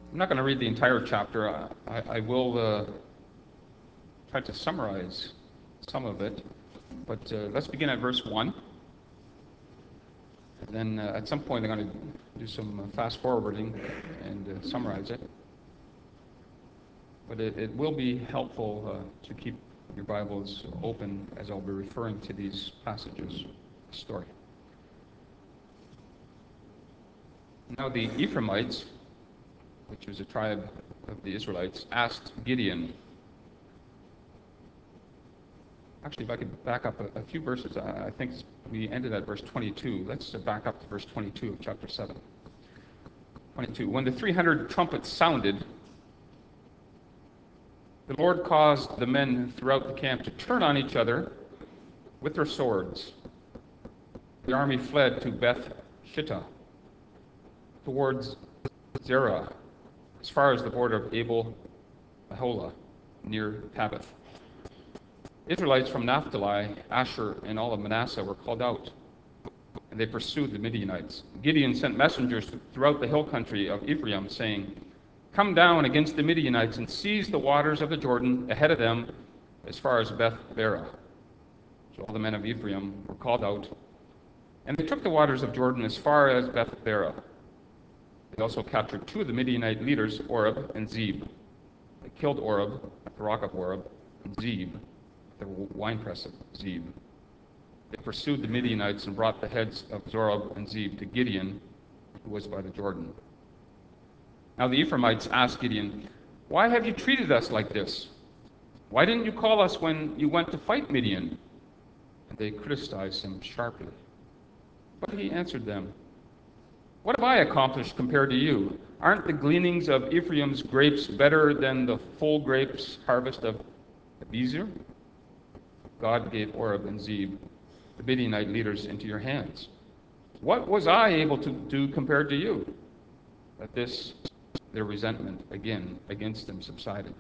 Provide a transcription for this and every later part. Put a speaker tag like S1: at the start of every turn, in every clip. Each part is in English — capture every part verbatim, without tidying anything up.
S1: I'm not going to read the entire chapter. I, I, I will uh, try to summarize some of it. But uh, let's begin at verse one. And then uh, at some point I'm going to do some uh, fast forwarding and uh, summarize it. But it, it will be helpful uh, to keep your Bibles open as I'll be referring to these passages, the story. Now the Ephraimites, which was a tribe of the Israelites, asked Gideon. Actually, if I could back up a, a few verses, I, I think we ended at verse twenty-two. Let's back up to verse twenty-two of chapter seven. twenty-two. When the three hundred trumpets sounded, the Lord caused the men throughout the camp to turn on each other with their swords. The army fled to Beth Shittah, towards Zerah, as far as the border of Abel Meholah, near Tabbath. Israelites from Naphtali, Asher, and all of Manasseh were called out, and they pursued the Midianites. Gideon sent messengers throughout the hill country of Ephraim, saying, "Come down against the Midianites and seize the waters of the Jordan ahead of them as far as Beth Barah." So all the men of Ephraim were called out, and they took the waters of Jordan as far as Beth Barah. They also captured two of the Midianite leaders, Oreb and Zeb. They killed Oreb at the rock of Oreb, and Zeb at the winepress of Zeb. They pursued the Midianites and brought the heads of Zorab and Zeb to Gideon, who was by the Jordan. Now the Ephraimites asked Gideon, "Why have you treated us like this? Why didn't you call us when you went to fight Midian?" And they criticized him sharply. But he answered them, "What have I accomplished compared to you? Aren't the gleanings of Ephraim's grapes better than the full grapes harvest of Abiezer? God gave Oreb and Zeb, the Midianite leaders, into your hands. What was I able to do compared to you?" At this, their resentment again against them subsided.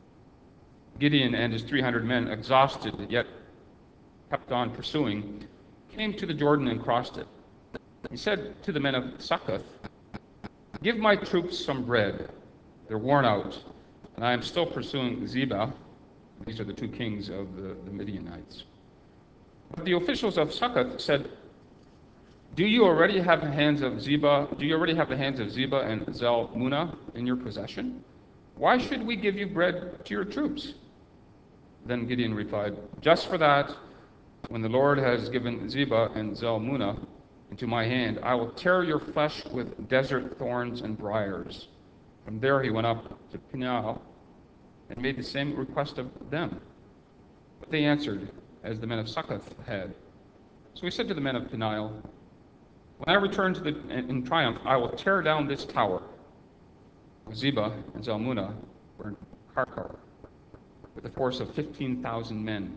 S1: Gideon and his three hundred men, exhausted yet kept on pursuing, came to the Jordan and crossed it. He said to the men of Succoth, "Give my troops some bread. They're worn out, and I am still pursuing Zebah." These are the two kings of the, the Midianites. But the officials of Succoth said, Do you already have the hands of Zebah? Do you already have the hands of Zebah and Zalmunna in your possession? Why should we give you bread to your troops?" Then Gideon replied, "Just for that, when the Lord has given Zebah and Zalmunna into my hand, I will tear your flesh with desert thorns and briars." From there he went up to Peniel and made the same request of them. But they answered, as the men of Succoth had. So he said to the men of Peniel, "When I return to the, in triumph, I will tear down this tower." Zebah and Zalmunna were in Karkar with a force of fifteen thousand men.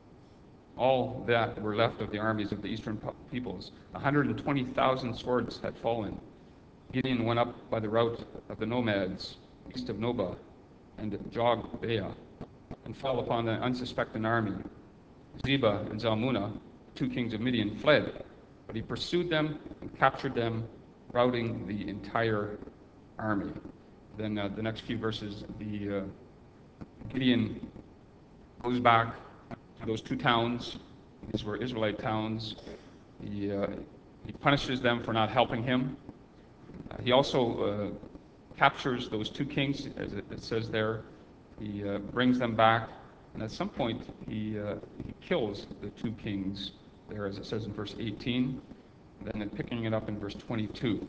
S1: All that were left of the armies of the eastern peoples. one hundred twenty thousand swords had fallen. Gideon went up by the route of the nomads, east of Nobah and Jogbeah, and fell upon the unsuspecting army. Zebah and Zalmunna, two kings of Midian, fled, but he pursued them and captured them, routing the entire army. Then uh, the next few verses, the uh, Gideon goes back to those two towns. These were Israelite towns. He, uh, he punishes them for not helping him. Uh, he also uh, captures those two kings, as it, it says there. He uh, brings them back, and at some point he, uh, he kills the two kings there, as it says in verse eighteen. And then picking it up in verse twenty-two.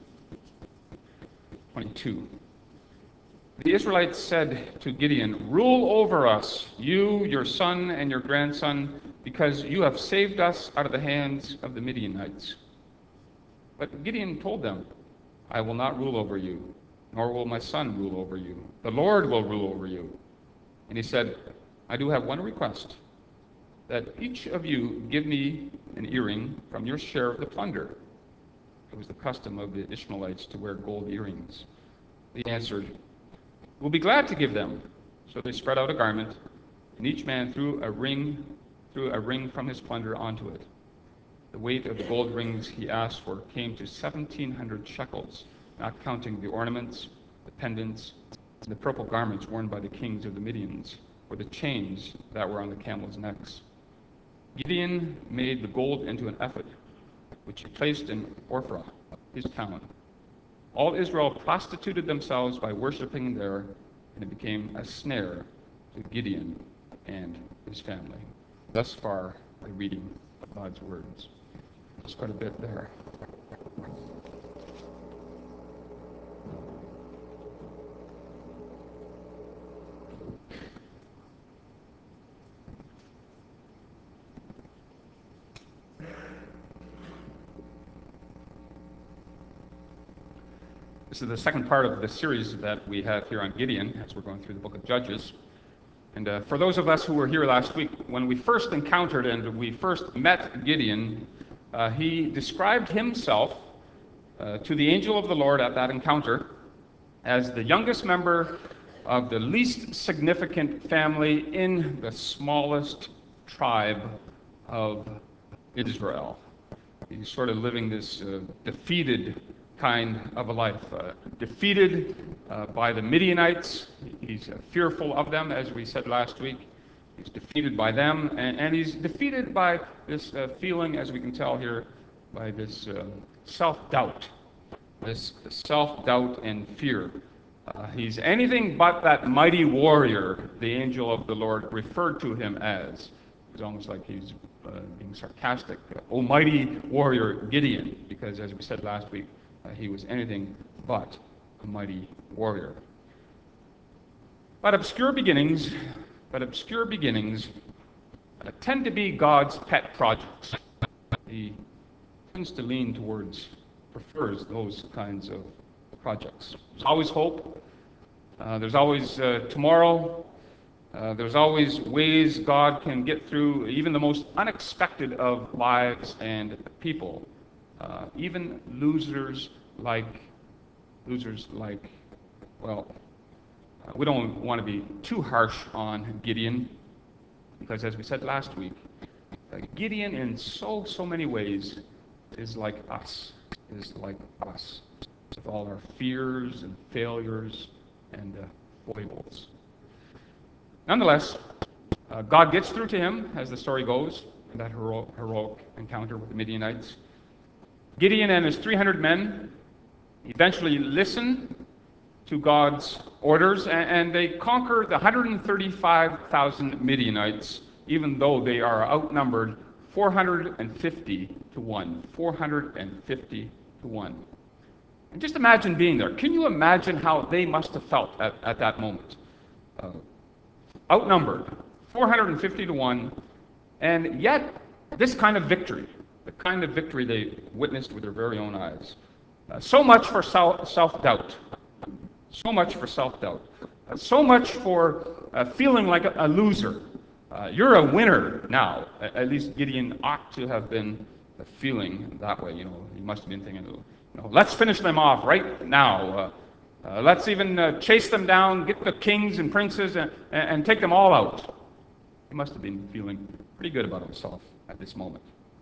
S1: twenty-two. The Israelites said to Gideon, "Rule over us, you, your son, and your grandson, because you have saved us out of the hands of the Midianites." But Gideon told them, "I will not rule over you, nor will my son rule over you. The Lord will rule over you." And he said, "I do have one request, that each of you give me an earring from your share of the plunder." It was the custom of the Ishmaelites to wear gold earrings. They answered, "We'll be glad to give them." So they spread out a garment, and each man threw a ring, threw a ring from his plunder onto it. The weight of the gold rings he asked for came to seventeen hundred shekels, not counting the ornaments the pendants, and the purple garments worn by the kings of the Midians, or the chains that were on the camels' necks. Gideon made the gold into an ephod, which he placed in Ophrah, his town. All Israel prostituted themselves by worshiping there, and it became a snare to Gideon and his family. Thus far, the reading of God's words. There's quite a bit there. This is the second part of the series that we have here on Gideon as we're going through the book of Judges. And uh, for those of us who were here last week, when we first encountered and we first met Gideon, uh, he described himself uh, to the angel of the Lord at that encounter as the youngest member of the least significant family in the smallest tribe of Israel. He's sort of living this uh, defeated kind of a life. Uh, defeated uh, by the Midianites. He's uh, fearful of them, as we said last week. He's defeated by them, and, and he's defeated by this uh, feeling, as we can tell here, by this uh, self-doubt. This self-doubt and fear. Uh, he's anything but that mighty warrior the angel of the Lord referred to him as. It's almost like he's uh, being sarcastic. Oh, mighty warrior Gideon, because as we said last week, Uh, he was anything but a mighty warrior. But obscure beginnings, but obscure beginnings uh, tend to be God's pet projects. He tends to lean towards, prefers those kinds of projects. There's always hope. Uh, there's always uh, tomorrow. Uh, there's always ways God can get through even the most unexpected of lives and people. Uh, even losers like, losers like, well, uh, we don't want to be too harsh on Gideon, because as we said last week, uh, Gideon in so, so many ways is like us, is like us, with all our fears and failures and uh, foibles. Nonetheless, uh, God gets through to him, as the story goes, in that hero- heroic encounter with the Midianites. Gideon and his three hundred men eventually listen to God's orders, and, and they conquer the one hundred thirty-five thousand Midianites, even though they are outnumbered four hundred fifty to one. four hundred fifty to one. And just imagine being there. Can you imagine how they must have felt at, at that moment? Uh, outnumbered, four hundred fifty to one, and yet this kind of victory, the kind of victory they witnessed with their very own eyes. Uh, so much for self, self-doubt. So much for self-doubt. Uh, so much for uh, feeling like a, a loser. Uh, you're a winner now. At, at least Gideon ought to have been uh, feeling that way. You know, he must have been thinking, you know, let's finish them off right now. Uh, uh, let's even uh, chase them down, get the kings and princes, and, and, and take them all out. He must have been feeling pretty good about himself at this moment.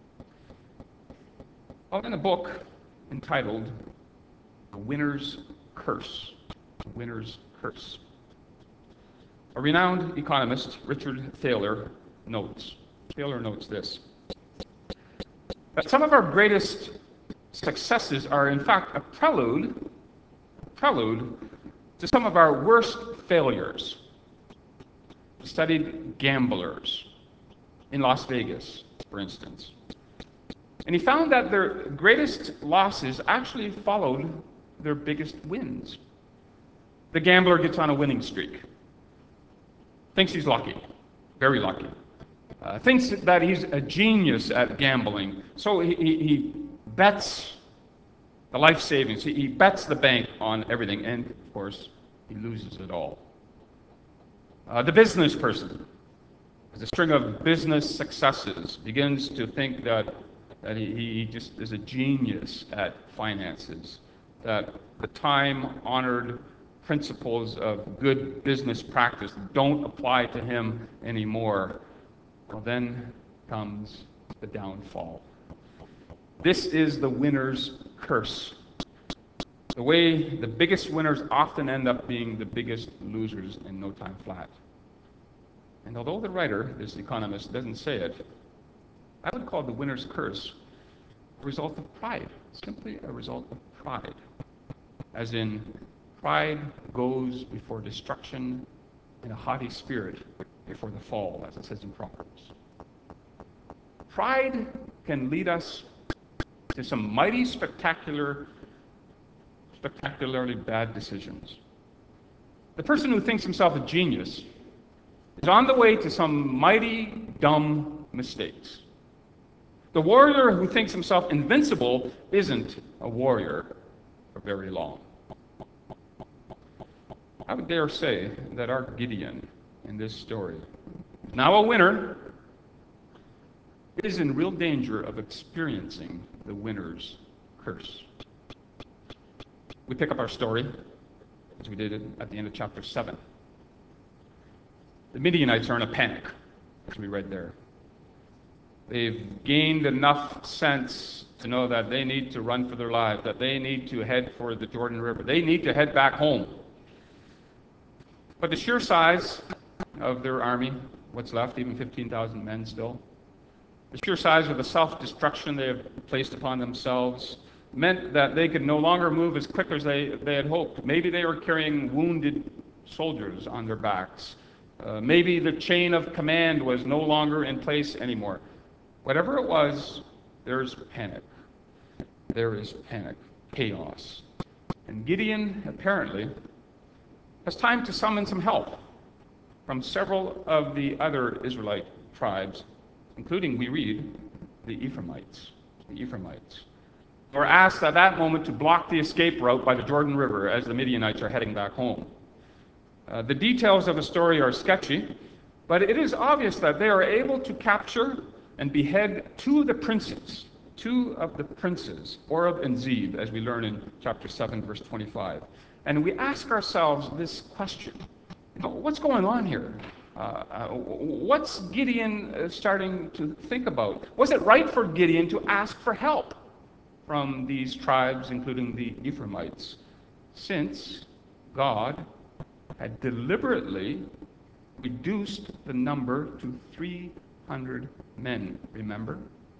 S1: Well, in a book entitled The Winner's Curse, The Winner's Curse, a renowned economist, Richard Thaler, notes, Thaler notes this, that some of our greatest successes are in fact a prelude, a prelude to some of our worst failures. He studied gamblers in Las Vegas, for instance. And he found that their greatest losses actually followed their biggest wins. The gambler gets on a winning streak, thinks he's lucky, very lucky, uh, thinks that he's a genius at gambling, so he, he, he bets the life savings, he, he bets the bank on everything, and of course, he loses it all. Uh, the business person, as a string of business successes, begins to think that that he, he just is a genius at finances, that the time-honored principles of good business practice don't apply to him anymore. Well, then comes the downfall. This is the winner's curse. The way the biggest winners often end up being the biggest losers in no time flat. And although the writer, this economist, doesn't say it, I would call the winner's curse a result of pride, simply a result of pride. As in, pride goes before destruction and a haughty spirit before the fall, as it says in Proverbs. Pride can lead us to some mighty spectacular, spectacularly bad decisions. The person who thinks himself a genius is on the way to some mighty dumb mistakes. The warrior who thinks himself invincible isn't a warrior for very long. I would dare say that our Gideon in this story, now a winner, is in real danger of experiencing the winner's curse. We pick up our story, as we did at the end of chapter seven. The Midianites are in a panic, as we read there. They've gained enough sense to know that they need to run for their lives, that they need to head for the Jordan River. They need to head back home. But the sheer size of their army, what's left, even fifteen thousand men still, the sheer size of the self-destruction they have placed upon themselves meant that they could no longer move as quick as they, they had hoped. Maybe they were carrying wounded soldiers on their backs. Uh, maybe the chain of command was no longer in place anymore. Whatever it was, there's panic. There is panic, chaos. And Gideon, apparently, has time to summon some help from several of the other Israelite tribes, including, we read, the Ephraimites. The Ephraimites were asked at that moment to block the escape route by the Jordan River as the Midianites are heading back home. Uh, the details of the story are sketchy, but it is obvious that they are able to capture and behead two of the princes, two of the princes, Oreb and Zeb, as we learn in chapter seven, verse twenty-five. And we ask ourselves this question: what's going on here? Uh, uh, what's Gideon uh, starting to think about? Was it right for Gideon to ask for help from these tribes, including the Ephraimites, since God had deliberately reduced the number to three hundred men, remember?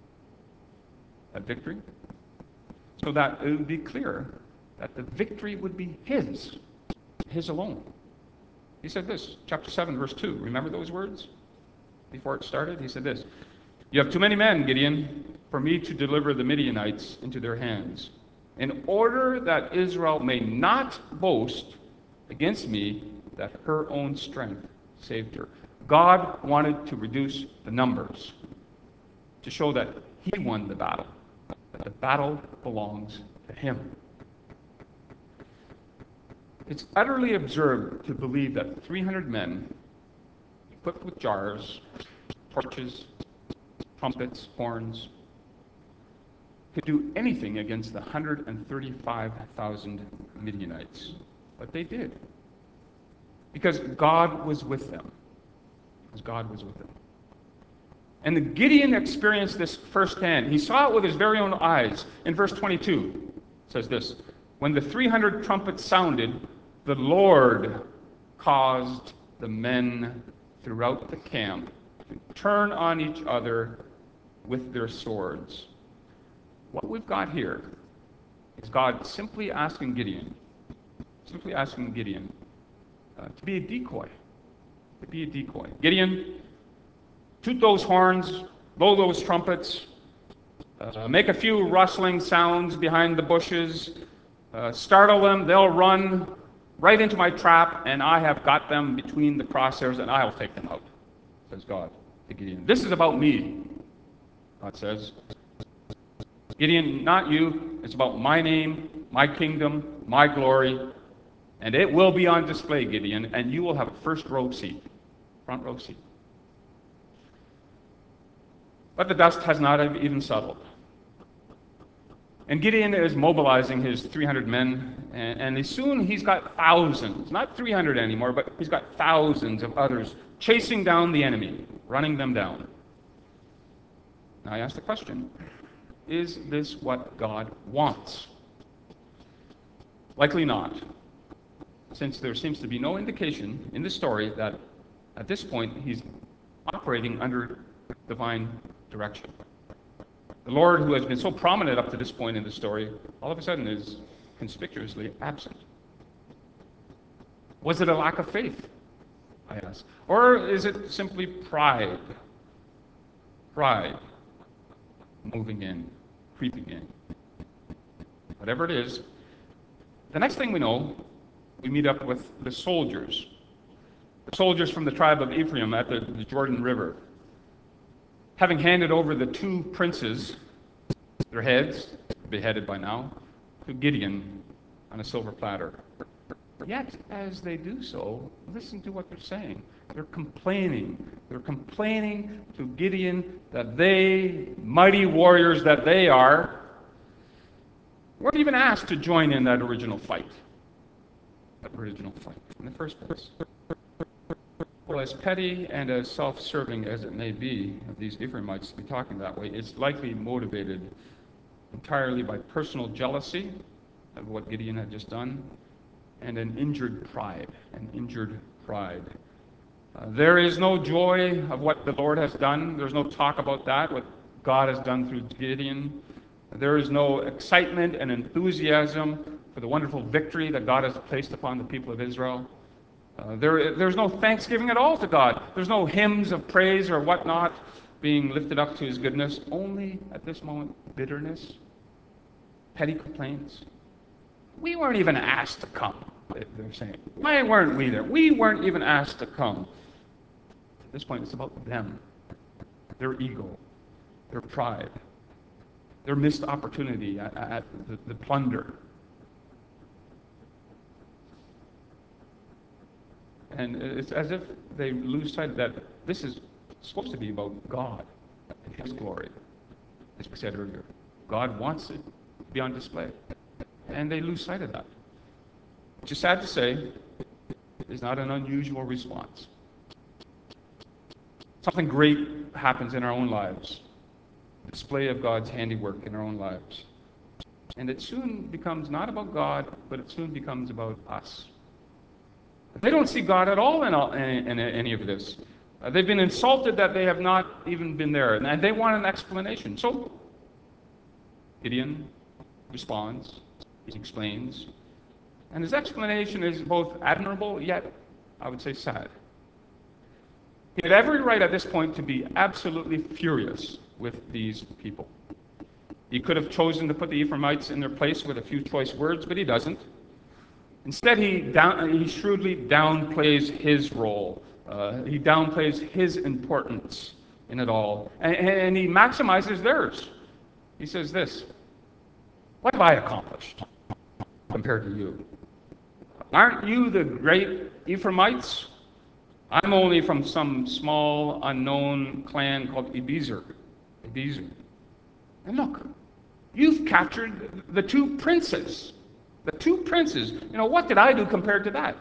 S1: That victory? So that it would be clear that the victory would be his, his alone. He said this, chapter seven, verse two. Remember those words? Before it started, he said this: "You have too many men, Gideon, for me to deliver the Midianites into their hands, in order that Israel may not boast against me that her own strength saved her." God wanted to reduce the numbers to show that he won the battle, that the battle belongs to him. It's utterly absurd to believe that three hundred men, equipped with jars, torches, trumpets, horns, could do anything against the one hundred thirty-five thousand Midianites. But they did. Because God was with them. Because God was with them. And the Gideon experienced this firsthand. He saw it with his very own eyes. In verse twenty-two, it says this: "When the three hundred trumpets sounded, the Lord caused the men throughout the camp to turn on each other with their swords." What we've got here is God simply asking Gideon, simply asking Gideon uh, to be a decoy, to be a decoy. Gideon, toot those horns, blow those trumpets, uh, make a few rustling sounds behind the bushes, uh, startle them, they'll run right into my trap, and I have got them between the crosshairs, and I'll take them out, says God to Gideon. This is about me, God says. Gideon, not you. It's about my name, my kingdom, my glory, and it will be on display, Gideon, and you will have a first row seat, front row seat. But the dust has not even settled. And Gideon is mobilizing his three hundred men, and, and soon he's got thousands, not three hundred anymore, but he's got thousands of others chasing down the enemy, running them down. Now I ask the question, is this what God wants? Likely not, since there seems to be no indication in the story that at this point he's operating under divine direction. The Lord, who has been so prominent up to this point in the story, all of a sudden is conspicuously absent. Was it a lack of faith, I ask? Or is it simply pride? Pride moving in, creeping in. Whatever it is, the next thing we know, we meet up with the soldiers. The soldiers from the tribe of Ephraim at the, the Jordan River. Having handed over the two princes, their heads, beheaded by now, to Gideon on a silver platter. Yet, as they do so, listen to what they're saying. They're complaining. They're complaining to Gideon that they, mighty warriors that they are, weren't even asked to join in that original fight. That original fight in the first place. Well, as petty and as self-serving as it may be of these Ephraimites to be talking that way, it's likely motivated entirely by personal jealousy of what Gideon had just done, and an injured pride, an injured pride. Uh, there is no joy of what the Lord has done. There's no talk about that, what God has done through Gideon. There is no excitement and enthusiasm for the wonderful victory that God has placed upon the people of Israel. Uh, there, there's no thanksgiving at all to God. There's no hymns of praise or whatnot being lifted up to his goodness. Only, at this moment, bitterness, petty complaints. We weren't even asked to come, they're saying. Why weren't we there? We weren't even asked to come. At this point, it's about them, their ego, their pride, their missed opportunity at, at the, the plunder. And it's as if they lose sight that this is supposed to be about God and his glory. As we said earlier, God wants it to be on display. And they lose sight of that. Which is sad to say, is not an unusual response. Something great happens in our own lives. A display of God's handiwork in our own lives. And it soon becomes not about God, but it soon becomes about us. They don't see God at all in, all, in, in any of this. Uh, they've been insulted that they have not even been there, and they want an explanation. So Gideon responds, he explains, and his explanation is both admirable, yet, I would say, sad. He had every right at this point to be absolutely furious with these people. He could have chosen to put the Ephraimites in their place with a few choice words, but he doesn't. Instead, he, down, he shrewdly downplays his role. Uh, he downplays his importance in it all. And, and he maximizes theirs. He says this, "What have I accomplished compared to you? Aren't you the great Ephraimites? I'm only from some small, unknown clan called Ebezer. Ebezer. And look, you've captured the two princes. The two princes. You know, what did I do compared to that?"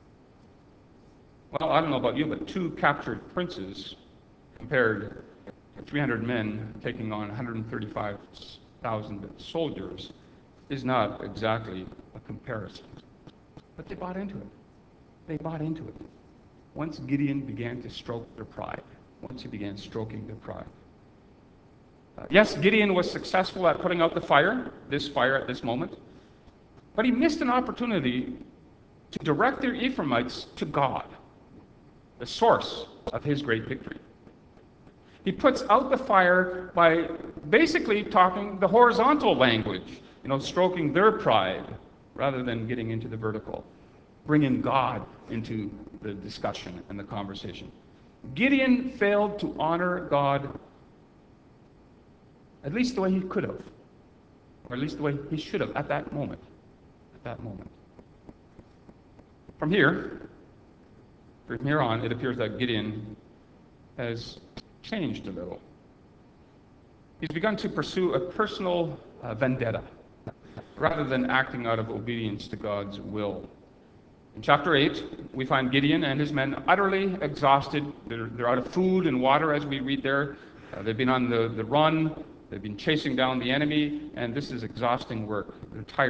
S1: Well, I don't know about you, but two captured princes compared to three hundred men taking on one hundred thirty-five thousand soldiers is not exactly a comparison. But they bought into it. They bought into it. Once Gideon began to stroke their pride, once he began stroking their pride. Uh, yes, Gideon was successful at putting out the fire, this fire at this moment, but he missed an opportunity to direct their Ephraimites to God, the source of his great victory. He puts out the fire by basically talking the horizontal language, you know, stroking their pride rather than getting into the vertical, bringing God into the discussion and the conversation. Gideon failed to honor God at least the way he could have, or at least the way he should have at that moment. At that moment. From here, from here on, it appears that Gideon has changed a little. He's begun to pursue a personal uh, vendetta rather than acting out of obedience to God's will. In chapter eight, we find Gideon and his men utterly exhausted. They're, they're out of food and water as we read there. Uh, they've been on the, the run. They've been chasing down the enemy, and this is exhausting work. They're tired.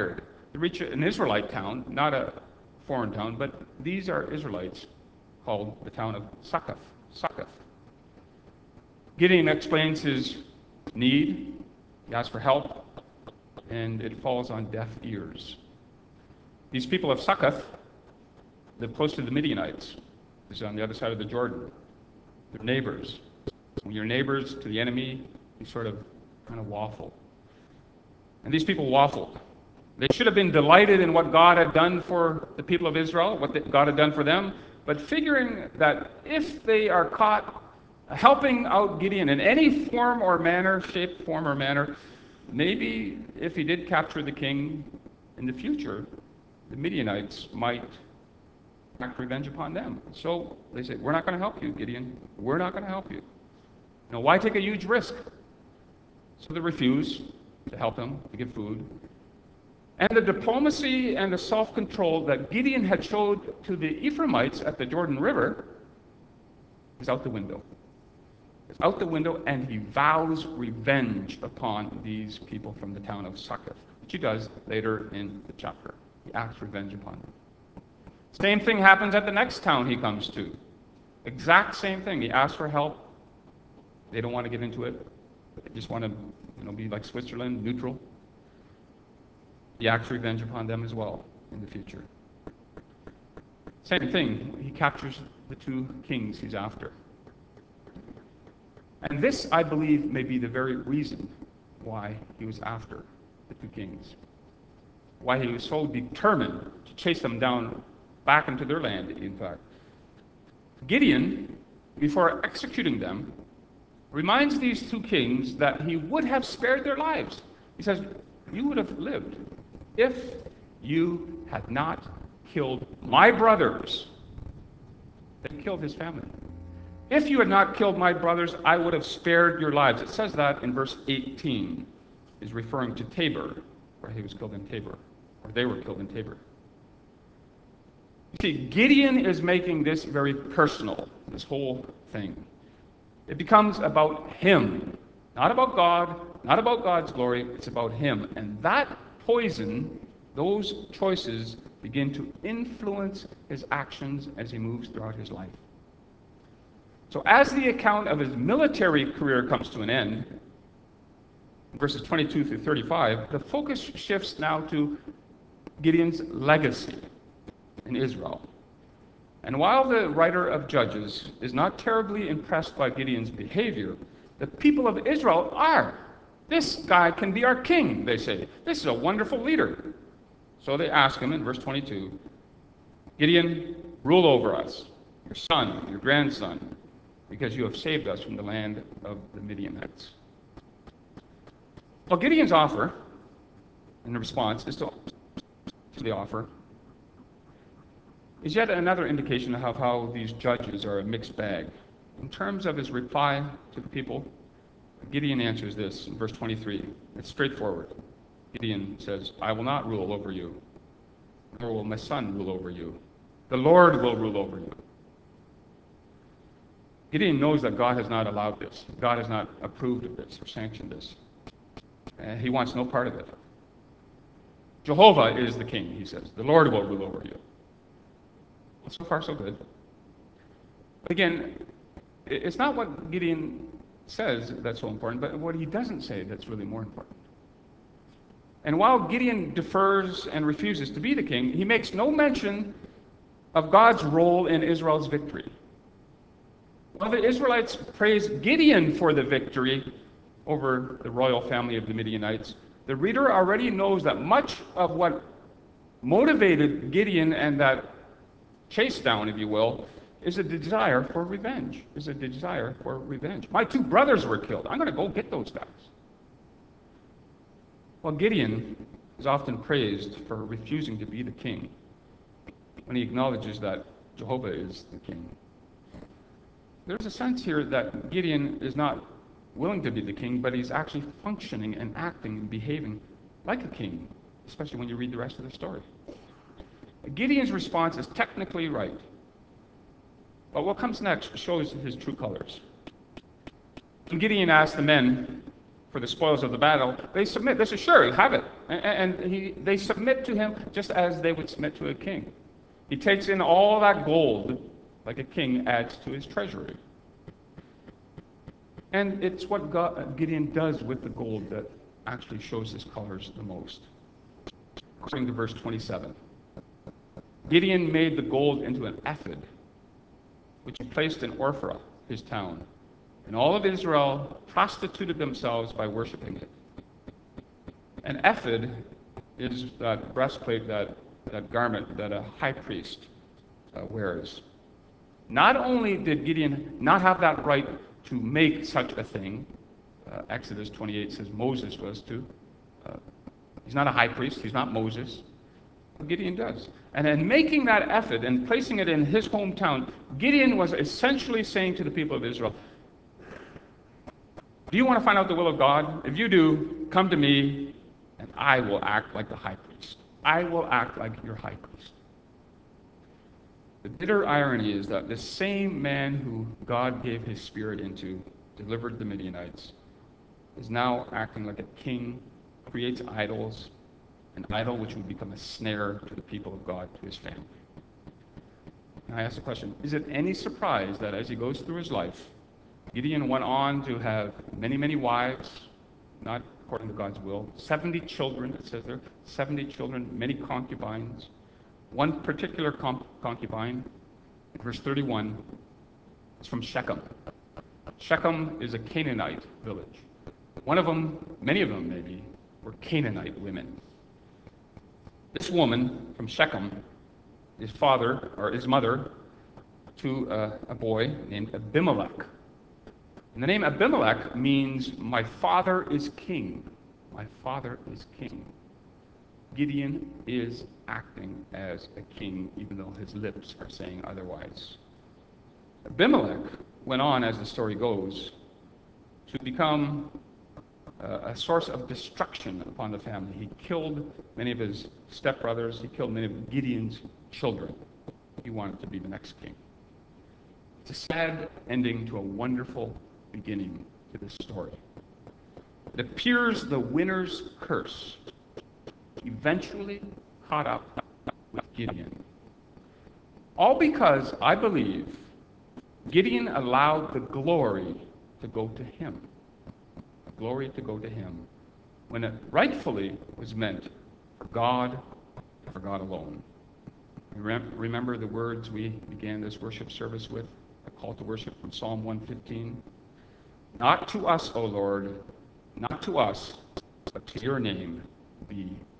S1: to reach an Israelite town, not a foreign town, but these are Israelites called the town of Succoth. Succoth. Gideon explains his need, he asks for help, and it falls on deaf ears. These people of Succoth live close to the Midianites. This is on the other side of the Jordan. They're neighbors. When you're neighbors to the enemy, you sort of kind of waffle. And these people waffled. They should have been delighted in what God had done for the people of Israel, what God had done for them, but figuring that if they are caught helping out Gideon in any form or manner, shape, form, or manner, maybe if he did capture the king in the future, the Midianites might act revenge upon them. So they say, we're not going to help you, Gideon. We're not going to help you. Now, why take a huge risk? So they refuse to help him, to give food. And the diplomacy and the self-control that Gideon had showed to the Ephraimites at the Jordan River is out the window. It's out the window, and he vows revenge upon these people from the town of Succoth, which he does later in the chapter. He acts revenge upon them. Same thing happens at the next town he comes to. Exact same thing. He asks for help. They don't want to get into it. They just want to, you know, be like Switzerland, neutral. He acts revenge upon them as well in the future. Same thing. He captures the two kings he's after. And this, I believe, may be the very reason why he was after the two kings. Why he was so determined to chase them down back into their land, in fact. Gideon, before executing them, reminds these two kings that he would have spared their lives. He says, you would have lived if you had not killed my brothers. They killed his family. If you had not killed my brothers, I would have spared your lives. It says that in verse eighteen, is referring to Tabor, where he was killed in Tabor, or they were killed in Tabor. You see, Gideon is making this very personal, this whole thing. It becomes about him, not about God, not about God's glory, it's about him. And that poison, those choices, begin to influence his actions as he moves throughout his life. So as the account of his military career comes to an end, verses twenty-two through thirty-five, the focus shifts now to Gideon's legacy in Israel. And while the writer of Judges is not terribly impressed by Gideon's behavior, the people of Israel are. This guy can be our king, they say. This is a wonderful leader. So they ask him in verse twenty-two, Gideon, rule over us, your son, your grandson, because you have saved us from the land of the Midianites. Well, Gideon's offer, in response, is to the offer, is yet another indication of how these judges are a mixed bag. In terms of his reply to the people, Gideon answers this in verse twenty-three. It's straightforward. Gideon says, I will not rule over you, nor will my son rule over you. The Lord will rule over you. Gideon knows that God has not allowed this. God has not approved of this or sanctioned this. And he wants no part of it. Jehovah is the king, he says. The Lord will rule over you. So far, so good. But again, it's not what Gideon says that's so important, but what he doesn't say that's really more important. And while Gideon defers and refuses to be the king, he makes no mention of God's role in Israel's victory. While the Israelites praise Gideon for the victory over the royal family of the Midianites, the reader already knows that much of what motivated Gideon and that chase down, if you will, is a desire for revenge, is a desire for revenge. My two brothers were killed. I'm going to go get those guys. Well, Gideon is often praised for refusing to be the king when he acknowledges that Jehovah is the king. There's a sense here that Gideon is not willing to be the king, but he's actually functioning and acting and behaving like a king, especially when you read the rest of the story. Gideon's response is technically right, but what comes next shows his true colors. When Gideon asks the men for the spoils of the battle, they submit. They say, sure, have it. And, and he, they submit to him just as they would submit to a king. He takes in all that gold, like a king adds to his treasury. And it's what God, Gideon does with the gold that actually shows his colors the most. According to verse twenty-seven, Gideon made the gold into an ephod, which he placed in Ophrah, his town. And all of Israel prostituted themselves by worshiping it. An ephod is that breastplate, that, that garment that a high priest uh, wears. Not only did Gideon not have that right to make such a thing, uh, Exodus twenty-eight says Moses was to. Uh, he's not a high priest, he's not Moses. But Gideon does. And in making that ephod and placing it in his hometown, Gideon was essentially saying to the people of Israel, do you want to find out the will of God? If you do, come to me, and I will act like the high priest. I will act like your high priest. The bitter irony is that the same man who God gave his spirit into, delivered the Midianites, is now acting like a king, creates idols, an idol which would become a snare to the people of God, to his family. And I ask the question, is it any surprise that as he goes through his life, Gideon went on to have many, many wives, not according to God's will, seventy children, it says there, seventy children, many concubines. One particular con- concubine, verse thirty-one, is from Shechem. Shechem is a Canaanite village. One of them, many of them maybe, were Canaanite women. This woman from Shechem is father, or is mother, to uh, a boy named Abimelech. And the name Abimelech means, my father is king. My father is king. Gideon is acting as a king, even though his lips are saying otherwise. Abimelech went on, as the story goes, to become uh, a source of destruction upon the family. He killed many of his stepbrothers. He killed many of Gideon's children. He wanted to be the next king. It's a sad ending to a wonderful beginning to this story. It appears the winner's curse eventually caught up with Gideon. All because, I believe, Gideon allowed the glory to go to him. The glory to go to him, when it rightfully was meant for God, for God alone. Remember the words we began this worship service with, a call to worship from Psalm one fifteen? Not to us, O Lord, not to us, but to your name be